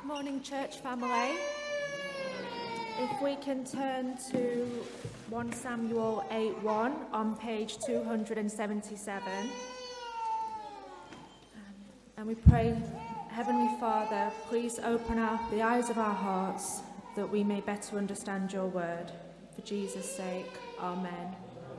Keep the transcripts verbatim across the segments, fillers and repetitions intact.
Morning, church family. If we can turn to First Samuel eight one on page two hundred seventy-seven. And we pray, Heavenly Father, please open up the eyes of our hearts that we may better understand your word. For Jesus' sake, amen.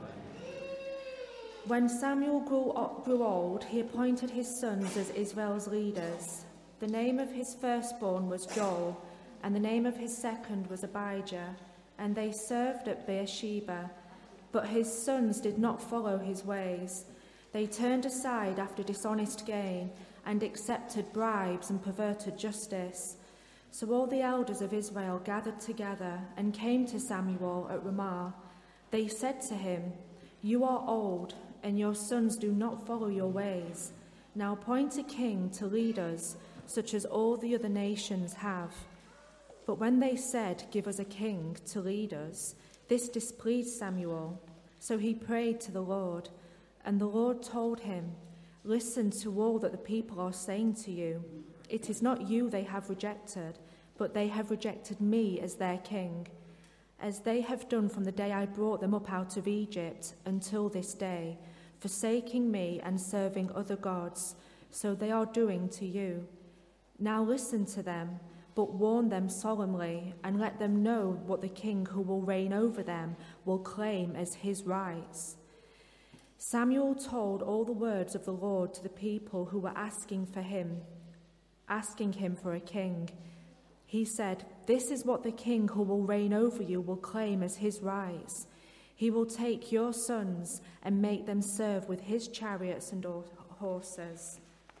When Samuel grew, up, grew old, he appointed his sons as Israel's leaders. The name of his firstborn was Joel, and the name of his second was Abijah, and they served at Beersheba. But his sons did not follow his ways. They turned aside after dishonest gain, and accepted bribes and perverted justice. So all the elders of Israel gathered together and came to Samuel at Ramah. They said to him, "You are old, and your sons do not follow your ways. Now appoint a king to lead us, such as all the other nations have." But when they said, "Give us a king to lead us," this displeased Samuel. So he prayed to the Lord, and the Lord told him, "Listen to all that the people are saying to you. It is not you they have rejected, but they have rejected me as their king, as they have done from the day I brought them up out of Egypt until this day, forsaking me and serving other gods, so they are doing to you. Now listen to them, but warn them solemnly, and let them know what the king who will reign over them will claim as his rights." Samuel told all the words of the Lord to the people who were asking for him, asking him for a king. He said, "This is what the king who will reign over you will claim as his rights. He will take your sons and make them serve with his chariots and horses,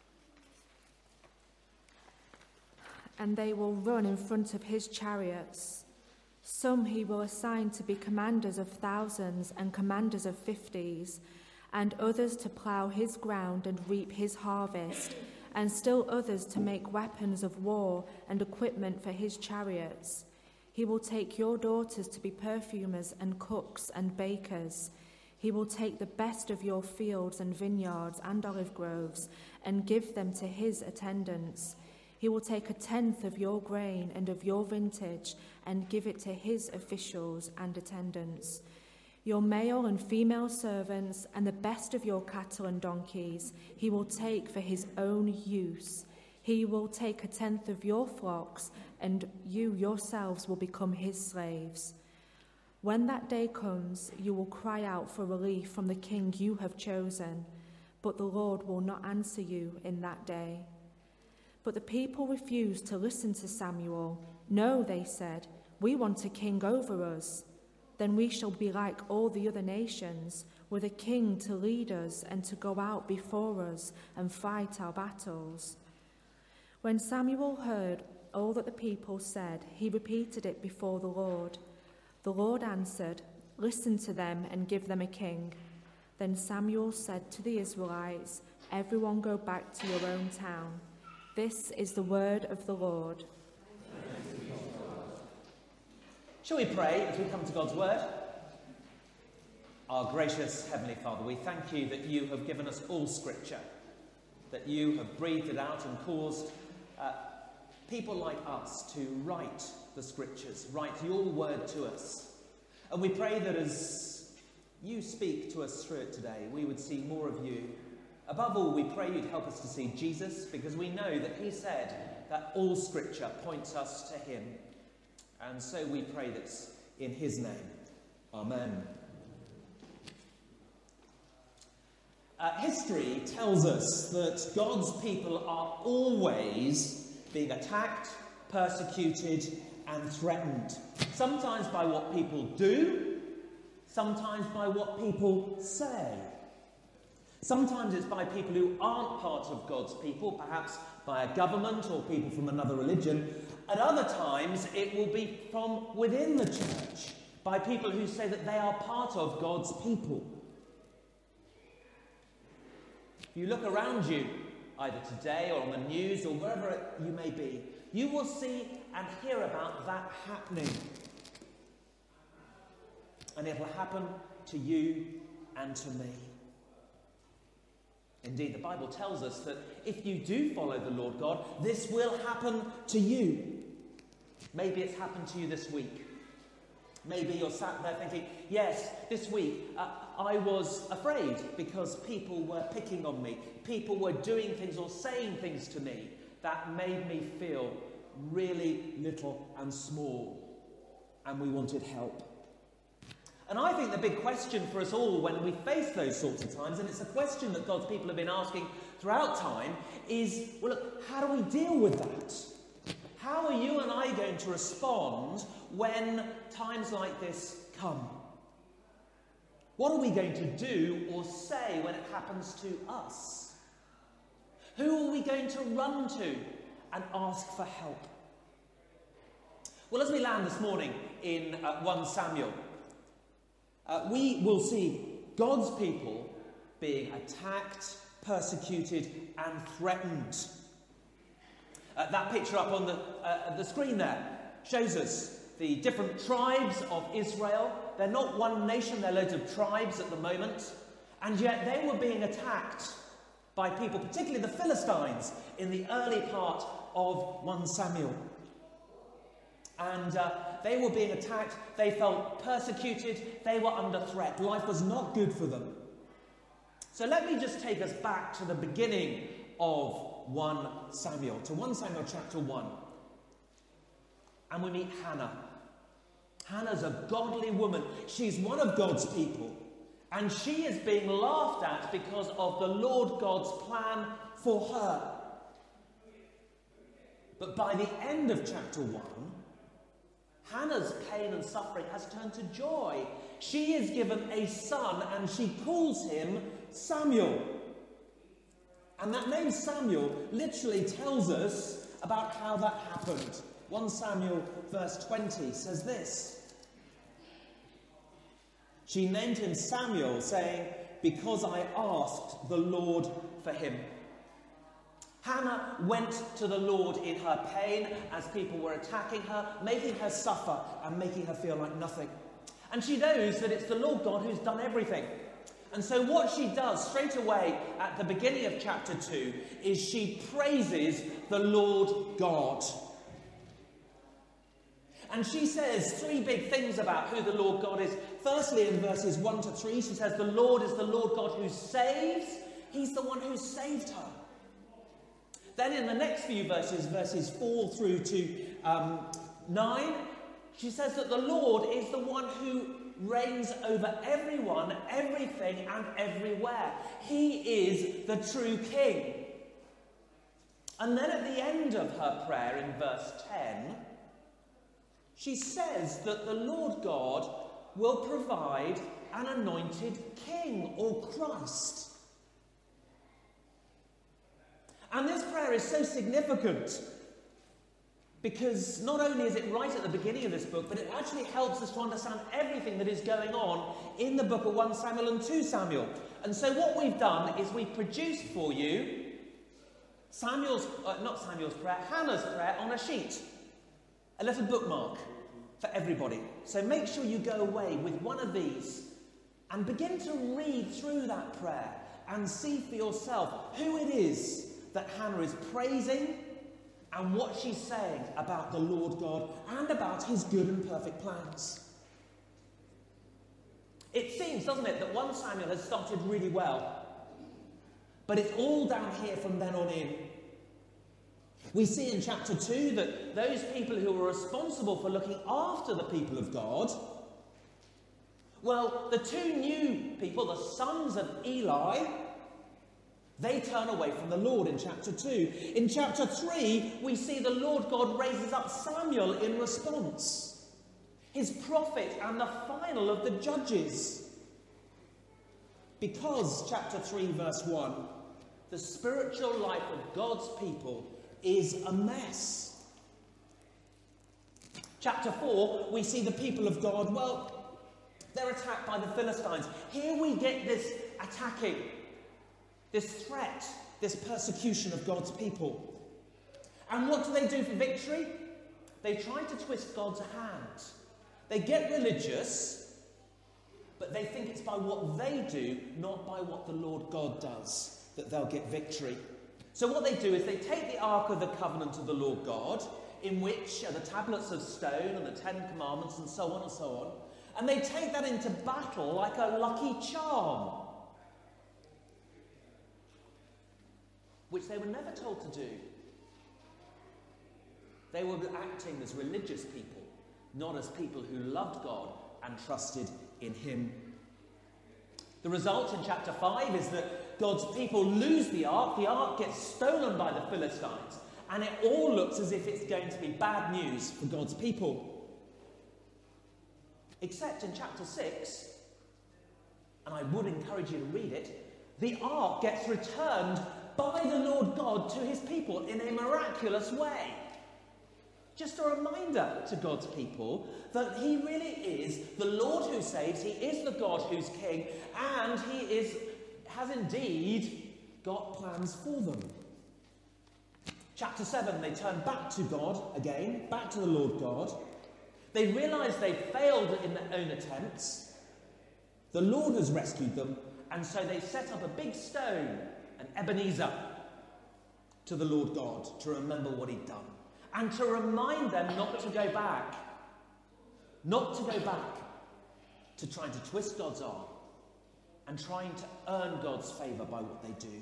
and they will run in front of his chariots. Some he will assign to be commanders of thousands and commanders of fifties, and others to plough his ground and reap his harvest, and still others to make weapons of war and equipment for his chariots. He will take your daughters to be perfumers and cooks and bakers. He will take the best of your fields and vineyards and olive groves and give them to his attendants. He will take a tenth of your grain and of your vintage and give it to his officials and attendants. Your male and female servants and the best of your cattle and donkeys he will take for his own use. He will take a tenth of your flocks, and you yourselves will become his slaves. When that day comes, you will cry out for relief from the king you have chosen, but the Lord will not answer you in that day." But the people refused to listen to Samuel. "No," they said, "we want a king over us. Then we shall be like all the other nations, with a king to lead us and to go out before us and fight our battles." When Samuel heard all that the people said, he repeated it before the Lord. The Lord answered, "Listen to them and give them a king." Then Samuel said to the Israelites, "Everyone go back to your own town." This is the word of the Lord. Shall we pray as we come to God's word? Our gracious Heavenly Father, we thank you that you have given us all Scripture, that you have breathed it out and caused uh, people like us to write the Scriptures, write your word to us. And we pray that as you speak to us through it today, we would see more of you. Above all, we pray you'd help us to see Jesus, because we know that he said that all Scripture points us to him. And so we pray this in his name. Amen. Uh, history tells us that God's people are always being attacked, persecuted, and threatened. Sometimes by what people do, sometimes by what people say. Sometimes it's by people who aren't part of God's people, perhaps by a government or people from another religion. At other times, it will be from within the church, by people who say that they are part of God's people. If you look around you, either today or on the news or wherever you may be, you will see and hear about that happening. And it will happen to you and to me. In Indeed, the Bible tells us that if you do follow the Lord God, this will happen to you. Maybe it's happened to you this week. Maybe you're sat there thinking, yes, this week uh, I was afraid because people were picking on me. People were doing things or saying things to me that made me feel really little and small. And we wanted help. And I think the big question for us all when we face those sorts of times, and it's a question that God's people have been asking throughout time, is, well, look, how do we deal with that? How are you and I going to respond when times like this come? What are we going to do or say when it happens to us? Who are we going to run to and ask for help? Well, as we land this morning in uh, First Samuel, uh, we will see God's people being attacked, persecuted and threatened. Uh, that picture up on the, uh, the screen there shows us the different tribes of Israel. They're not one nation, they're loads of tribes at the moment. And yet they were being attacked by people, particularly the Philistines, in the early part of First Samuel. And uh, they were being attacked, they felt persecuted, they were under threat. Life was not good for them. So let me just take us back to the beginning of First Samuel, to First Samuel chapter one. And we meet Hannah. Hannah's a godly woman. She's one of God's people. And she is being laughed at because of the Lord God's plan for her. But by the end of chapter one, Hannah's pain and suffering has turned to joy. She is given a son and she calls him Samuel. And that name Samuel literally tells us about how that happened. First Samuel verse twenty says this. She named him Samuel, saying, because I asked the Lord for him. Hannah went to the Lord in her pain as people were attacking her, making her suffer and making her feel like nothing. And she knows that it's the Lord God who's done everything. And so what she does straight away at the beginning of chapter two is she praises the Lord God. And she says three big things about who the Lord God is. Firstly, in verses one to three, she says the Lord is the Lord God who saves. He's the one who saved her. Then in the next few verses, verses four through to um, nine, she says that the Lord is the one who reigns over everyone, everything and everywhere. He is the true king. And then at the end of her prayer in verse ten, she says that the Lord God will provide an anointed king or Christ. And this prayer is so significant because not only is it right at the beginning of this book, but it actually helps us to understand everything that is going on in the book of First Samuel and Second Samuel. And so what we've done is we've produced for you Samuel's, uh, not Samuel's prayer, Hannah's prayer on a sheet. A little bookmark for everybody. So make sure you go away with one of these and begin to read through that prayer and see for yourself who it is that Hannah is praising and what she's saying about the Lord God and about his good and perfect plans. It seems, doesn't it, that First Samuel has started really well. But it's all down here from then on in. We see in chapter two that those people who were responsible for looking after the people of God, well, the two new people, the sons of Eli, they turn away from the Lord in chapter two. In chapter three, we see the Lord God raises up Samuel in response. His prophet and the final of the judges. Because, chapter three, verse one, the spiritual life of God's people is a mess. Chapter four, we see the people of God, well, they're attacked by the Philistines. Here we get this attacking, this threat, this persecution of God's people. And what do they do for victory? They try to twist God's hand. They get religious, but they think it's by what they do, not by what the Lord God does. that they'll get victory. So what they do is they take the Ark of the Covenant of the Lord God, in which are the tablets of stone and the Ten Commandments and so on and so on, and they take that into battle like a lucky charm, which they were never told to do. They were acting as religious people, not as people who loved God and trusted in him. The result in chapter five is that God's people lose the ark. The ark gets stolen by the Philistines, and it all looks as if it's going to be bad news for God's people. Except in chapter six, and I would encourage you to read it, the ark gets returned by the Lord God to his people in a miraculous way. Just a reminder to God's people that he really is the Lord who saves, he is the God who's king, and he is has indeed got plans for them. Chapter seven, they turn back to God again, back to the Lord God. They realise they failed in their own attempts. The Lord has rescued them, and so they set up a big stone, an Ebenezer, to the Lord God to remember what he'd done. And to remind them not to go back. Not to go back to trying to twist God's arm and trying to earn God's favour by what they do.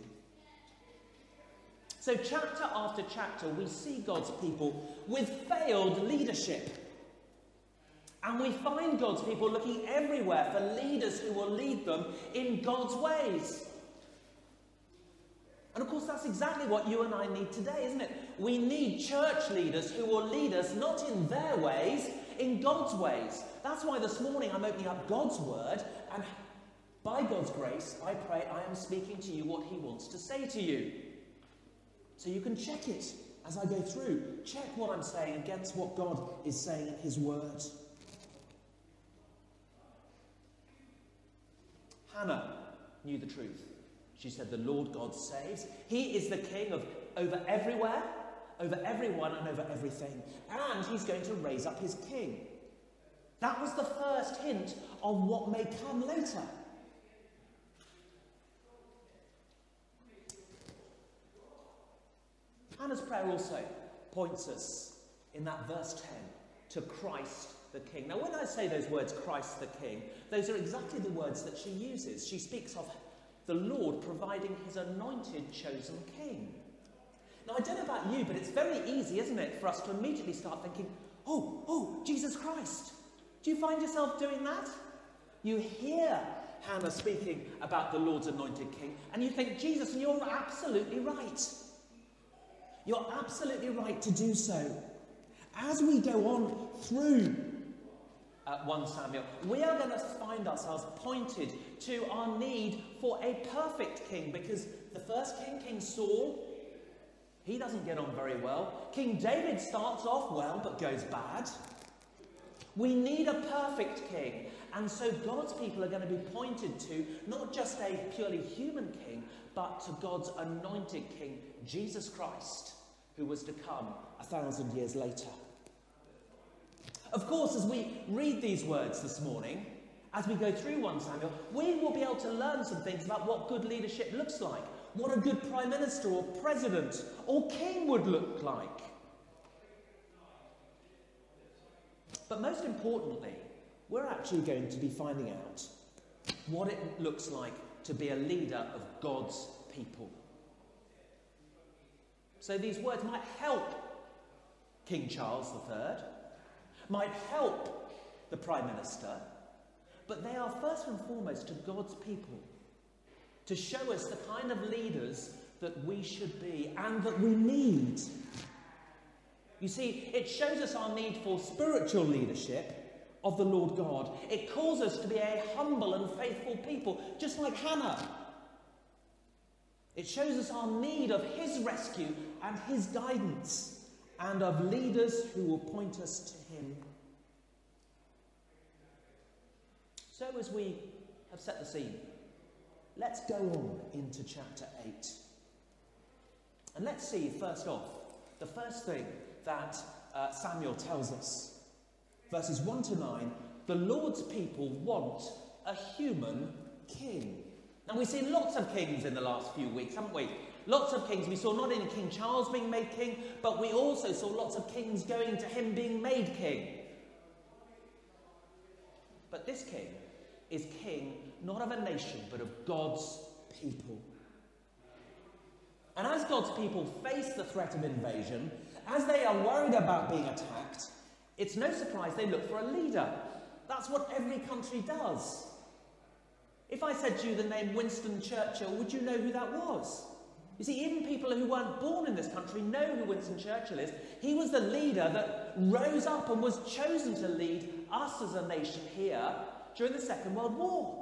So chapter after chapter, we see God's people with failed leadership. And we find God's people looking everywhere for leaders who will lead them in God's ways. And of course, that's exactly what you and I need today, isn't it? We need church leaders who will lead us not in their ways, in God's ways. That's why this morning I'm opening up God's word, and by God's grace, I pray I am speaking to you what he wants to say to you. So you can check it as I go through. Check what I'm saying against what God is saying in his word. Hannah knew the truth. She said, the Lord God saves. He is the king of over everywhere, over everyone, and over everything. And he's going to raise up his king. That was the first hint of what may come later. Hannah's prayer also points us, in that verse ten, to Christ the King. Now, when I say those words, Christ the King, those are exactly the words that she uses. She speaks of the Lord providing his anointed, chosen king. Now, I don't know about you, but it's very easy, isn't it, for us to immediately start thinking, oh, oh, Jesus Christ. Do you find yourself doing that? You hear Hannah speaking about the Lord's anointed king, and you think, Jesus, and you're absolutely right. You're absolutely right to do so. As we go on through Uh, First Samuel, we are going to find ourselves pointed to our need for a perfect king, because the first king, King Saul, he doesn't get on very well. King David starts off well but goes bad. We need a perfect king, and so God's people are going to be pointed to not just a purely human king, but to God's anointed king, Jesus Christ, who was to come a thousand years later. Of course, as we read these words this morning, as we go through First Samuel, we will be able to learn some things about what good leadership looks like, what a good prime minister or president or king would look like. But most importantly, we're actually going to be finding out what it looks like to be a leader of God's people. So these words might help King Charles the Third, might help the Prime Minister, but they are first and foremost to God's people, to show us the kind of leaders that we should be and that we need. You see, it shows us our need for spiritual leadership of the Lord God. It calls us to be a humble and faithful people, just like Hannah. It shows us our need of his rescue and his guidance, and of leaders who will point us to him. So as we have set the scene, let's go on into chapter eight. And let's see, first off, the first thing that uh, Samuel tells us. Verses one to nine, the Lord's people want a human king. And we've seen lots of kings in the last few weeks, haven't we? Lots of kings. We saw not only King Charles being made king, but we also saw lots of kings going to him being made king. But this king is king not of a nation, but of God's people. And as God's people face the threat of invasion, as they are worried about being attacked, it's no surprise they look for a leader. That's what every country does. If I said to you the name Winston Churchill, would you know who that was? You see, even people who weren't born in this country know who Winston Churchill is. He was the leader that rose up and was chosen to lead us as a nation here during the Second World War.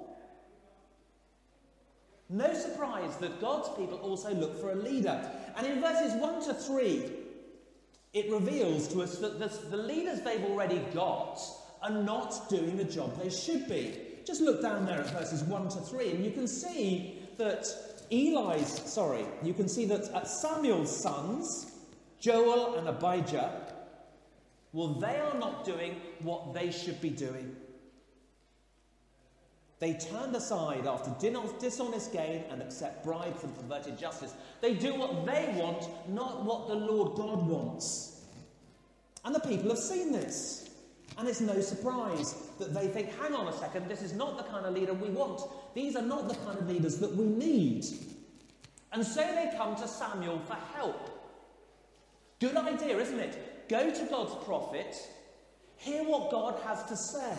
No surprise that God's people also look for a leader. And in verses one to three, it reveals to us that the leaders they've already got are not doing the job they should be. Just look down there at verses one to three, and you can see that Eli's, sorry, you can see that Samuel's sons, Joel and Abijah, well, they are not doing what they should be doing. They turned aside after dishonest gain and accept bribes and perverted justice. They do what they want, not what the Lord God wants. And the people have seen this. And it's no surprise that they think, hang on a second, this is not the kind of leader we want. These are not the kind of leaders that we need. And so they come to Samuel for help. Good idea, isn't it? Go to God's prophet, hear what God has to say.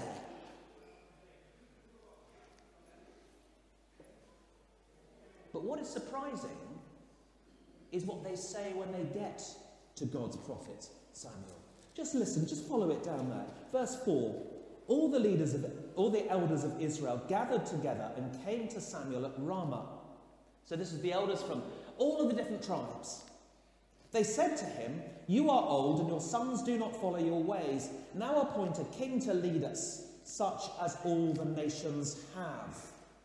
But what is surprising is what they say when they get to God's prophet, Samuel. Just listen, just follow it down there. Verse four. All the leaders of all the elders of Israel gathered together and came to Samuel at Ramah. So this is the elders from all of the different tribes. They said to him, "You are old and your sons do not follow your ways. Now appoint a king to lead us, such as all the nations have."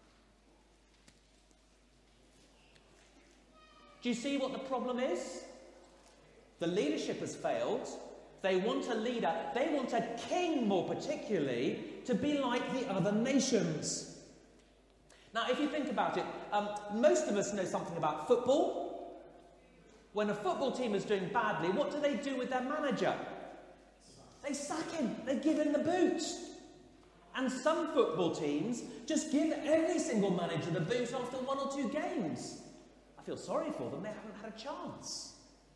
Do you see what the problem is? The leadership has failed. They want a leader, they want a king more particularly, to be like the other nations. Now, if you think about it, um, most of us know something about football. When a football team is doing badly, what do they do with their manager? They sack him, they give him the boot. And some football teams just give every single manager the boot after one or two games. I feel sorry for them, they haven't had a chance.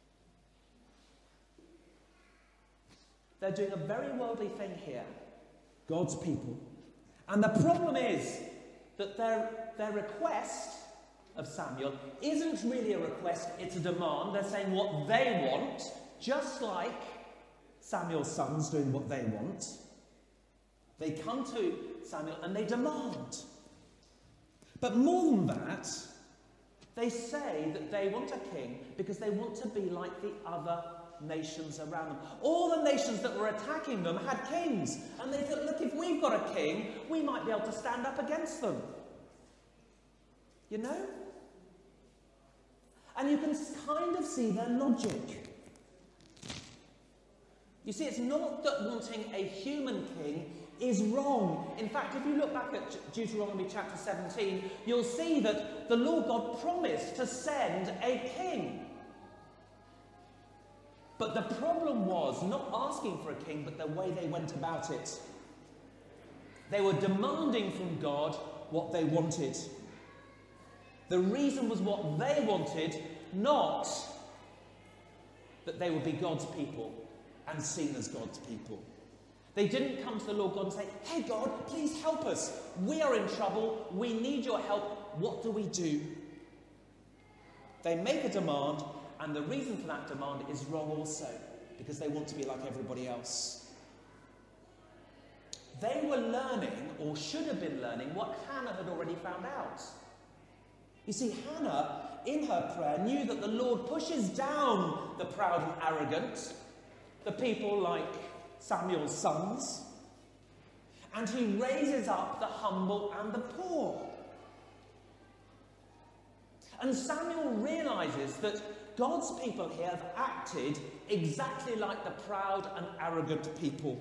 They're doing a very worldly thing here, God's people. And the problem is that their, their request of Samuel isn't really a request, it's a demand. They're saying what they want, just like Samuel's sons doing what they want. They come to Samuel and they demand. But more than that, they say that they want a king because they want to be like the other nations around them. All the nations that were attacking them had kings, and they thought, look, if we've got a king, we might be able to stand up against them. You know? And you can kind of see their logic. You see, it's not that wanting a human king is wrong. In fact, if you look back at Deuteronomy chapter seventeen, you'll see that the Lord God promised to send a king. But the problem was not asking for a king, but the way they went about it. They were demanding from God what they wanted. The reason was what they wanted, not that they would be God's people and seen as God's people. They didn't come to the Lord God and say, "Hey God, please help us. We are in trouble. We need your help. What do we do?" They make a demand, and the reason for that demand is wrong also, because they want to be like everybody else. They were learning, or should have been learning, what Hannah had already found out. You see, Hannah, in her prayer, knew that the Lord pushes down the proud and arrogant, the people like Samuel's sons, and he raises up the humble and the poor. And Samuel realizes that God's people here have acted exactly like the proud and arrogant people.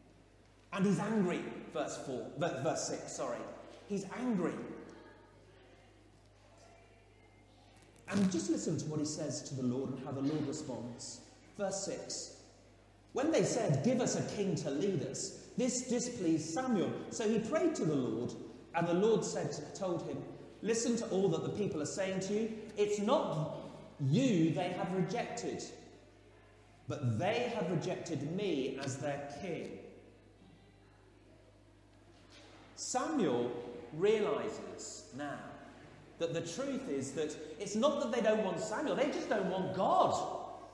And he's angry, verse four, verse six, sorry. He's angry. And just listen to what he says to the Lord and how the Lord responds. Verse six. When they said, "Give us a king to lead us," this displeased Samuel. So he prayed to the Lord, and the Lord said, told him, "Listen to all that the people are saying to you. It's not you they have rejected, but they have rejected me as their king." Samuel realizes now that the truth is that it's not that they don't want Samuel, they just don't want God.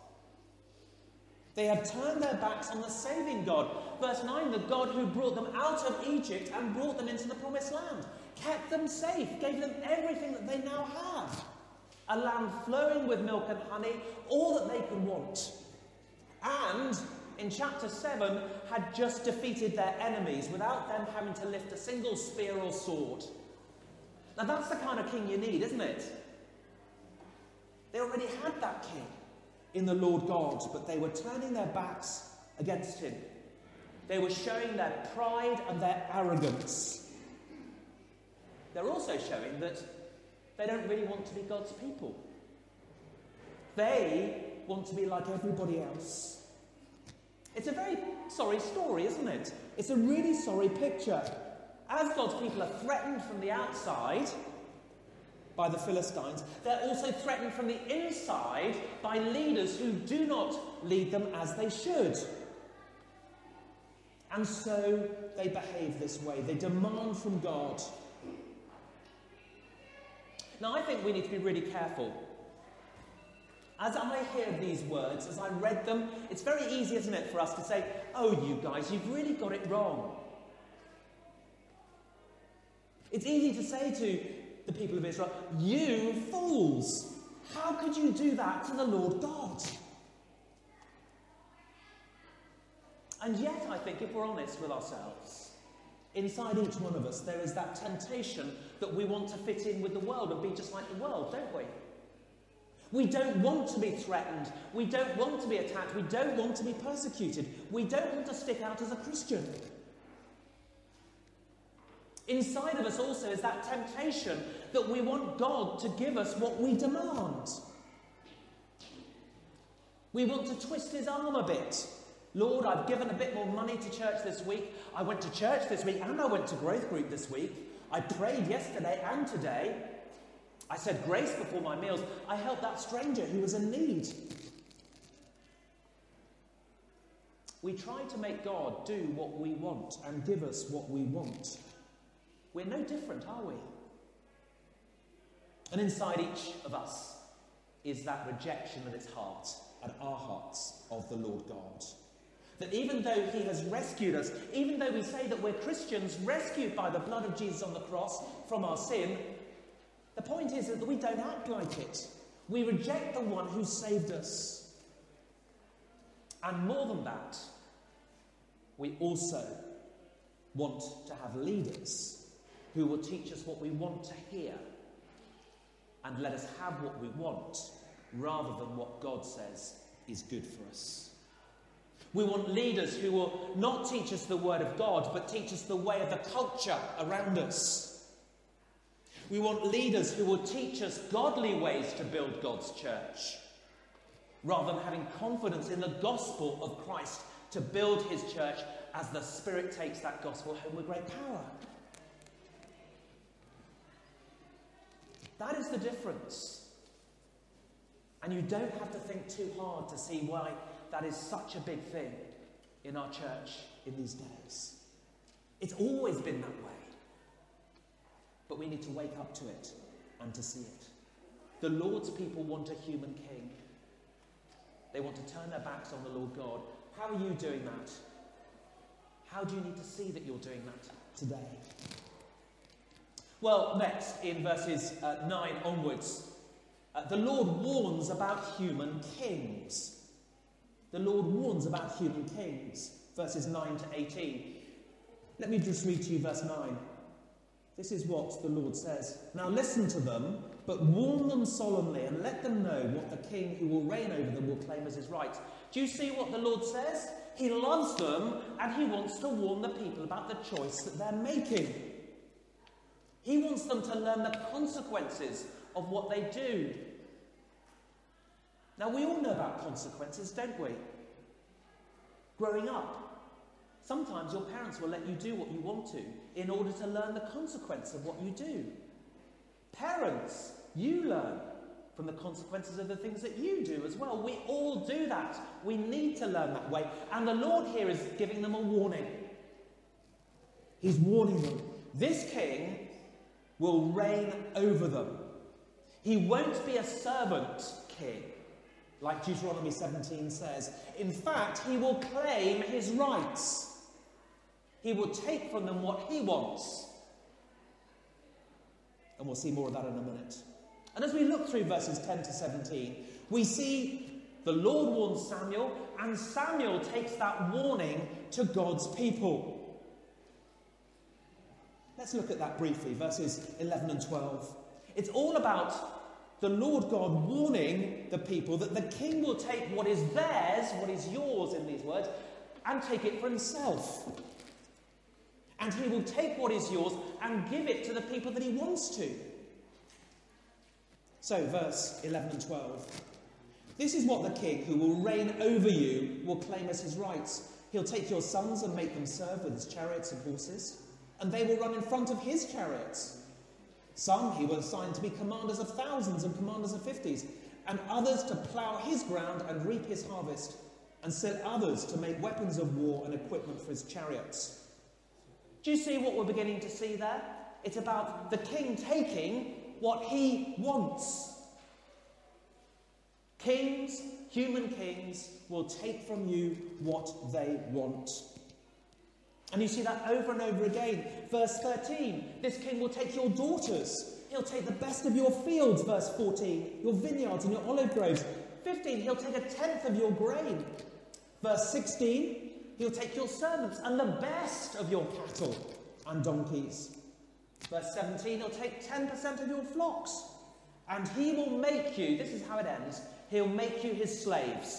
They have turned their backs on the saving God. Verse nine, the God who brought them out of Egypt and brought them into the promised land, kept them safe, gave them everything that they now have. A land flowing with milk and honey, all that they could want. And in chapter seven, had just defeated their enemies without them having to lift a single spear or sword. Now that's the kind of king you need, isn't it? They already had that king in the Lord God, but they were turning their backs against him. They were showing their pride and their arrogance. They're also showing that they don't really want to be God's people. They want to be like everybody else. It's a very sorry story, isn't it? It's a really sorry picture. As God's people are threatened from the outside by the Philistines, they're also threatened from the inside by leaders who do not lead them as they should. And so they behave this way. They demand from God. Now, I think we need to be really careful. As I hear these words, as I read them, it's very easy, isn't it, for us to say, "Oh, you guys, you've really got it wrong." It's easy to say to the people of Israel, "You fools! How could you do that to the Lord God?" And yet, I think, if we're honest with ourselves, inside each one of us, there is that temptation that we want to fit in with the world and be just like the world, don't we? We don't want to be threatened. We don't want to be attacked. We don't want to be persecuted. We don't want to stick out as a Christian. Inside of us also is that temptation that we want God to give us what we demand. We want to twist his arm a bit. "Lord, I've given a bit more money to church this week. I went to church this week and I went to growth group this week. I prayed yesterday and today. I said grace before my meals. I helped that stranger who was in need." We try to make God do what we want and give us what we want. We're no different, are we? And inside each of us is that rejection of his heart and our hearts of the Lord God. That even though he has rescued us, even though we say that we're Christians rescued by the blood of Jesus on the cross from our sin, the point is that we don't act like it. We reject the one who saved us. And more than that, we also want to have leaders who will teach us what we want to hear and let us have what we want rather than what God says is good for us. We want leaders who will not teach us the word of God, but teach us the way of the culture around us. We want leaders who will teach us godly ways to build God's church, rather than having confidence in the gospel of Christ to build his church as the Spirit takes that gospel home with great power. That is the difference. And you don't have to think too hard to see why that is such a big thing in our church in these days. It's always been that way. But we need to wake up to it and to see it. The Lord's people want a human king. They want to turn their backs on the Lord God. How are you doing that? How do you need to see that you're doing that today? Well, next, in verses uh, nine onwards, uh, the Lord warns about human kings. The Lord warns about human kings. Verses nine to eighteen. Let me just read to you verse nine. This is what the Lord says. "Now listen to them, but warn them solemnly and let them know what the king who will reign over them will claim as his right." Do you see what the Lord says? He loves them and he wants to warn the people about the choice that they're making. He wants them to learn the consequences of what they do. Now, we all know about consequences, don't we? Growing up, sometimes your parents will let you do what you want to in order to learn the consequence of what you do. Parents, you learn from the consequences of the things that you do as well. We all do that. We need to learn that way. And the Lord here is giving them a warning. He's warning them. This king will reign over them. He won't be a servant king, like Deuteronomy seventeen says. In fact, he will claim his rights. He will take from them what he wants. And we'll see more of that in a minute. And as we look through verses ten to seventeen, we see the Lord warns Samuel, and Samuel takes that warning to God's people. Let's look at that briefly, verses eleven and twelve. It's all about the Lord God warning the people that the king will take what is theirs, what is yours in these words, and take it for himself. And he will take what is yours and give it to the people that he wants to. So, verse eleven and twelve. This is what the king who will reign over you will claim as his rights. He'll take your sons and make them serve with his chariots and horses, and they will run in front of his chariots. Some he will assign to be commanders of thousands and commanders of fifties, and others to plough his ground and reap his harvest, and still others to make weapons of war and equipment for his chariots. Do you see what we're beginning to see there? It's about the king taking what he wants. Kings, human kings, will take from you what they want. And you see that over and over again. Verse thirteen, this king will take your daughters. He'll take the best of your fields, verse fourteen, your vineyards and your olive groves. fifteen, he'll take a tenth of your grain. Verse sixteen, he'll take your servants and the best of your cattle and donkeys. Verse seventeen, he'll take ten percent of your flocks. And he will make you, this is how it ends, he'll make you his slaves.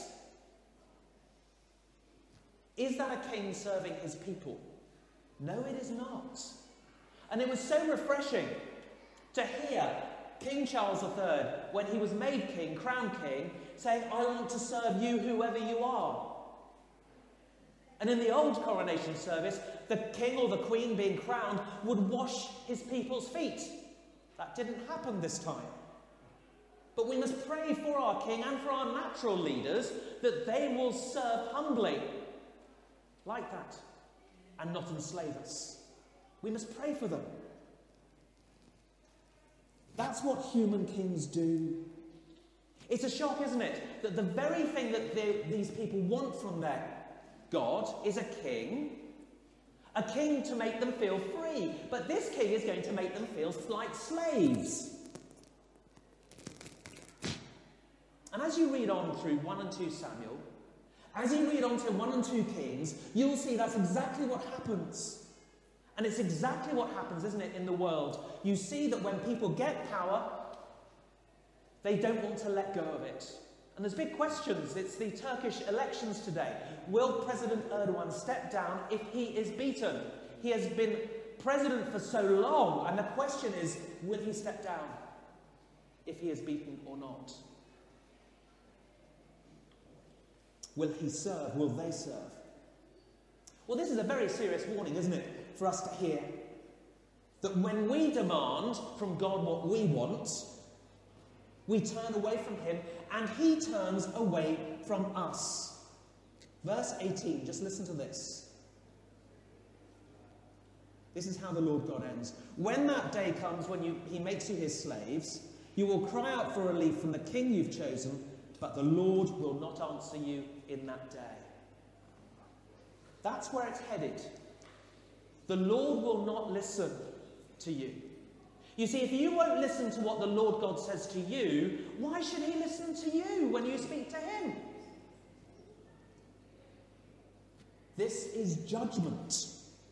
Is that a king serving his people? No, it is not. And it was so refreshing to hear King Charles the Third, when he was made king, crowned king, saying, I want to serve you whoever you are. And in the old coronation service, the king or the queen being crowned would wash his people's feet. That didn't happen this time. But we must pray for our king and for our natural leaders that they will serve humbly like that and not enslave us. We must pray for them. That's what human kings do. It's a shock, isn't it, that the very thing that they, these people want from their God is a king, a king to make them feel free. But this king is going to make them feel like slaves. And as you read on through one and two Samuel, as you read on to one and two Kings, you'll see that's exactly what happens. And it's exactly what happens, isn't it, in the world. You see that when people get power, they don't want to let go of it. And there's big questions. It's the Turkish elections today. Will President Erdogan step down if he is beaten? He has been president for so long, and the question is, will he step down if he is beaten or not? Will he serve? Will they serve? Well, this is a very serious warning, isn't it, for us to hear? That when we demand from God what we want, we turn away from him, and he turns away from us. Verse eighteen, just listen to this. This is how the Lord God ends. When that day comes when you, he makes you his slaves, you will cry out for relief from the king you've chosen, but the Lord will not answer you in that day. That's where it's headed. The Lord will not listen to you. You see, if you won't listen to what the Lord God says to you, why should he listen to you when you speak to him? This is judgment.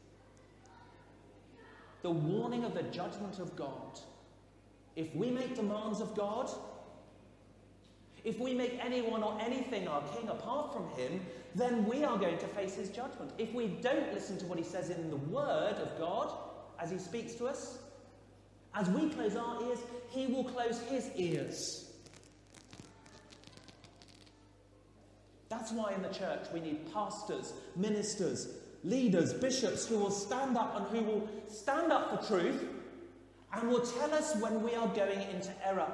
The warning of the judgment of God. If we make demands of God, if we make anyone or anything our king apart from him, then we are going to face his judgment. If we don't listen to what he says in the word of God, as he speaks to us, as we close our ears, he will close his ears. That's why in the church we need pastors, ministers, leaders, bishops who will stand up and who will stand up for truth and will tell us when we are going into error.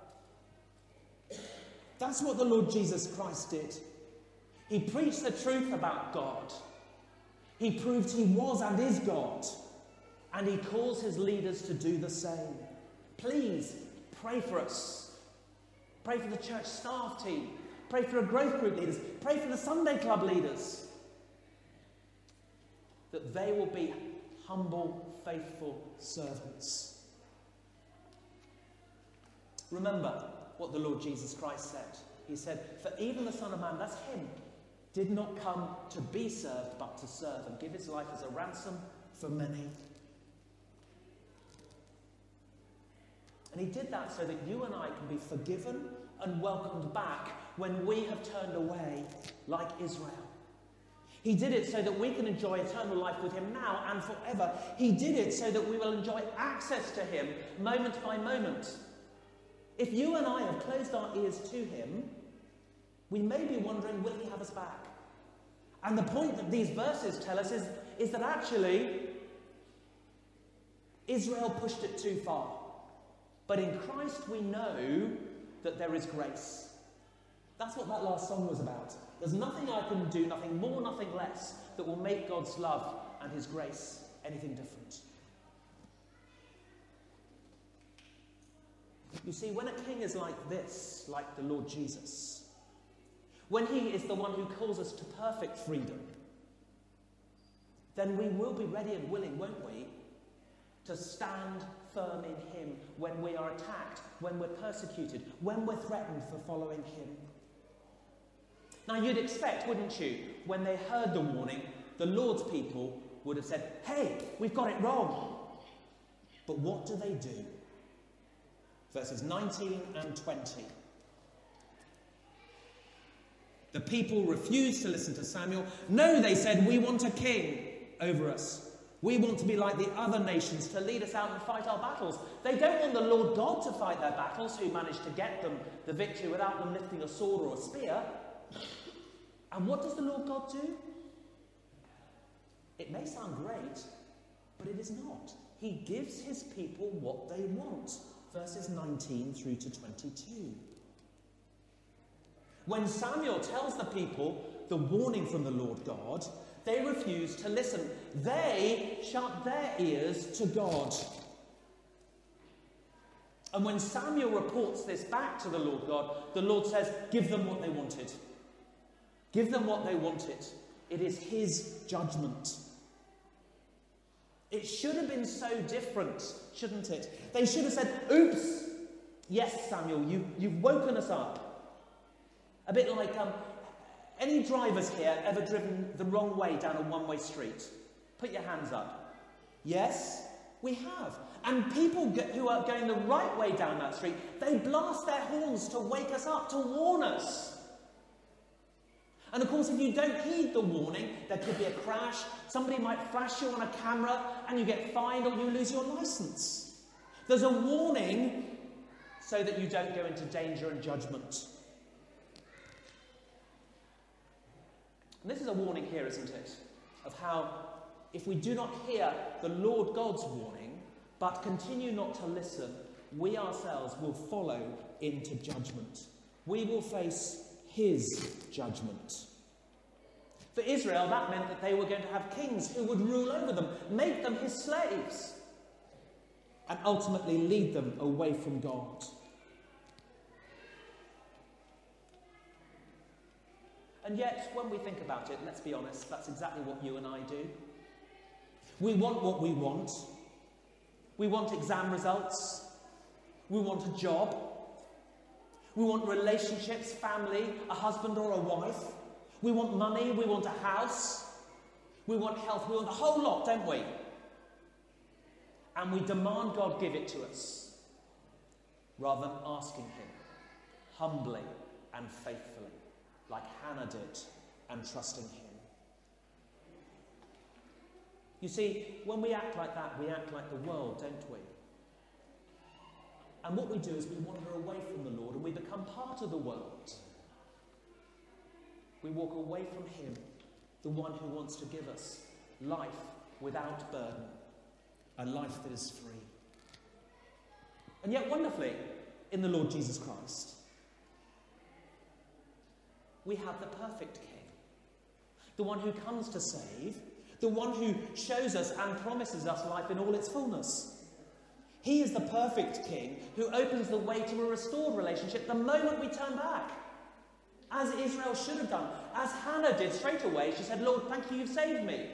That's what the Lord Jesus Christ did. He preached the truth about God. He proved he was and is God. And he calls his leaders to do the same. Please pray for us. Pray for the church staff team. Pray for the growth group leaders. Pray for the Sunday club leaders. That they will be humble, faithful servants. Remember what the Lord Jesus Christ said. He said, for even the Son of Man, that's him, did not come to be served, but to serve and give his life as a ransom for many. And he did that so that you and I can be forgiven and welcomed back when we have turned away like Israel. He did it so that we can enjoy eternal life with him now and forever. He did it so that we will enjoy access to him moment by moment. If you and I have closed our ears to him, we may be wondering, will he have us back? And the point that these verses tell us is, is that actually Israel pushed it too far. But in Christ we know that there is grace. That's what that last song was about. There's nothing I can do, nothing more, nothing less, that will make God's love and his grace anything different. You see, when a king is like this, like the Lord Jesus, when he is the one who calls us to perfect freedom, then we will be ready and willing, won't we, to stand firm in him when we are attacked, when we're persecuted, when we're threatened for following him. Now you'd expect, wouldn't you, when they heard the warning, the Lord's people would have said, hey, we've got it wrong. But what do they do? Verses nineteen and twenty. The people refused to listen to Samuel. No, they said, we want a king over us. We want to be like the other nations, to lead us out and fight our battles. They don't want the Lord God to fight their battles, who managed to get them the victory without them lifting a sword or a spear. And what does the Lord God do? It may sound great, but it is not. He gives his people what they want. Verses nineteen through to twenty-two. When Samuel tells the people the warning from the Lord God, they refuse to listen. They shut their ears to God. And when Samuel reports this back to the Lord God, the Lord says, give them what they wanted. Give them what they wanted. It is his judgment. It should have been so different, shouldn't it? They should have said, oops, yes, Samuel, you, you've woken us up. A bit like, um, any drivers here ever driven the wrong way down a one-way street? Put your hands up. Yes, we have. And people get, who are going the right way down that street, they blast their horns to wake us up, to warn us. And of course, if you don't heed the warning, there could be a crash, somebody might flash you on a camera, and you get fined or you lose your license. There's a warning so that you don't go into danger and judgment. And this is a warning here, isn't it? Of how, if we do not hear the Lord God's warning, but continue not to listen, we ourselves will follow into judgment. We will face his judgment. For Israel, that meant that they were going to have kings who would rule over them, make them his slaves, and ultimately lead them away from God. And yet, when we think about it, let's be honest, that's exactly what you and I do. We want what we want. We want exam results. We want a job. We want relationships, family, a husband or a wife. We want money. We want a house. We want health. We want the whole lot, don't we? And we demand God give it to us, rather than asking him humbly and faithfully, like Hannah did, and trusting him. You see, when we act like that, we act like the world, don't we? And what we do is we wander away from the Lord and we become part of the world. We walk away from him, the one who wants to give us life without burden, a life that is free. And yet, wonderfully, in the Lord Jesus Christ, we have the perfect King, the one who comes to save, the one who shows us and promises us life in all its fullness. He is the perfect King who opens the way to a restored relationship the moment we turn back, as Israel should have done, as Hannah did straight away. She said, Lord, thank you, you've saved me.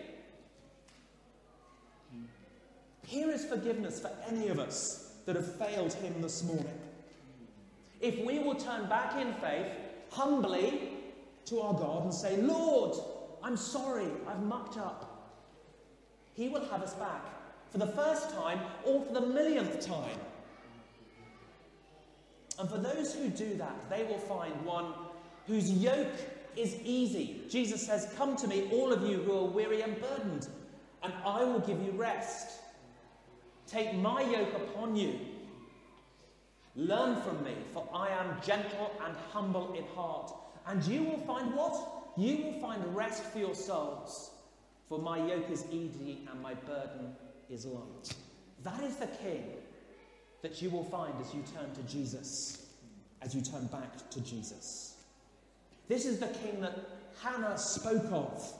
Here is forgiveness for any of us that have failed him this morning. If we will turn back in faith, humbly, to our God and say, Lord, I'm sorry, I've mucked up, he will have us back for the first time or for the millionth time. And for those who do that, they will find one whose yoke is easy. Jesus says, come to me, all of you who are weary and burdened, and I will give you rest. Take my yoke upon you. Learn from me, for I am gentle and humble in heart. And you will find what? You will find rest for your souls. For my yoke is easy and my burden is light. That is the King that you will find as you turn to Jesus, as you turn back to Jesus. This is the King that Hannah spoke of.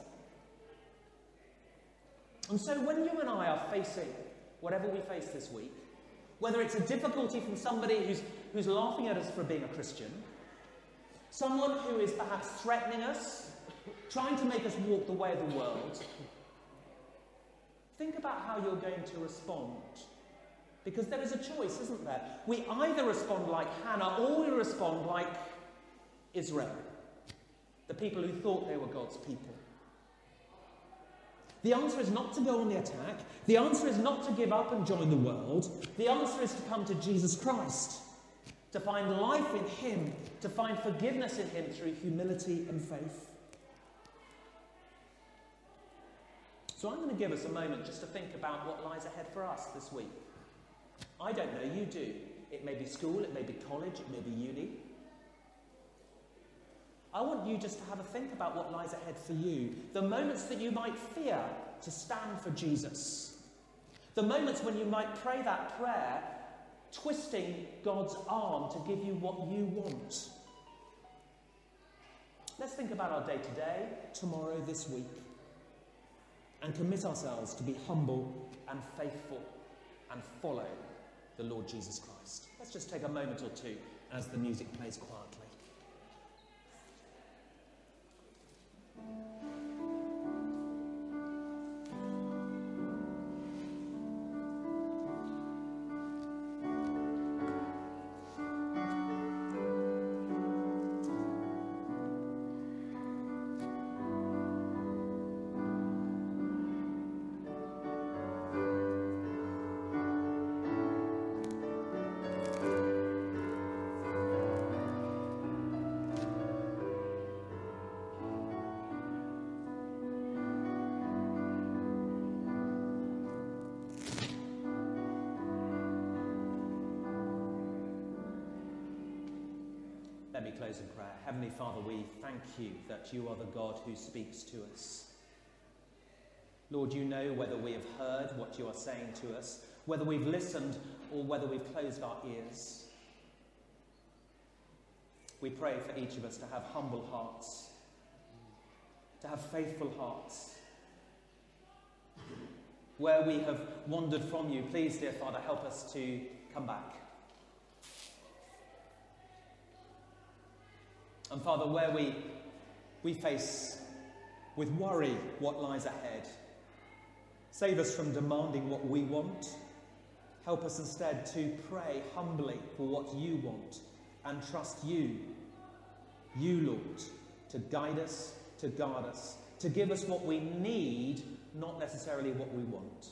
And so when you and I are facing whatever we face this week, whether it's a difficulty from somebody who's, who's laughing at us for being a Christian, someone who is perhaps threatening us, trying to make us walk the way of the world, think about how you're going to respond. Because there is a choice, isn't there? We either respond like Hannah or we respond like Israel, the people who thought they were God's people. The answer is not to go on the attack. The answer is not to give up and join the world. The answer is to come to Jesus Christ, to find life in him, to find forgiveness in him through humility and faith. So I'm going to give us a moment just to think about what lies ahead for us this week. I don't know, you do. It may be school, it may be college, it may be uni. I want you just to have a think about what lies ahead for you. The moments that you might fear to stand for Jesus. The moments when you might pray that prayer, twisting God's arm to give you what you want. Let's think about our day today, tomorrow, this week, and commit ourselves to be humble and faithful and follow the Lord Jesus Christ. Let's just take a moment or two as the music plays quietly. Let me close in prayer. Heavenly Father, we thank you that you are the God who speaks to us. Lord, you know whether we have heard what you are saying to us, whether we've listened or whether we've closed our ears. We pray for each of us to have humble hearts, to have faithful hearts. Where we have wandered from you, please, dear Father, help us to come back. And Father, where we, we face with worry what lies ahead, save us from demanding what we want. Help us instead to pray humbly for what you want and trust you, you, Lord, to guide us, to guard us, to give us what we need, not necessarily what we want.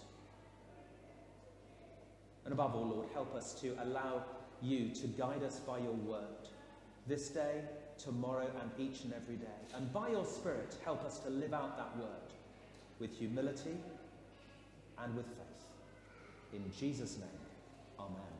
And above all, Lord, help us to allow you to guide us by your word this day, tomorrow, and each and every day. And by your Spirit, help us to live out that word with humility and with faith. In Jesus' name, amen.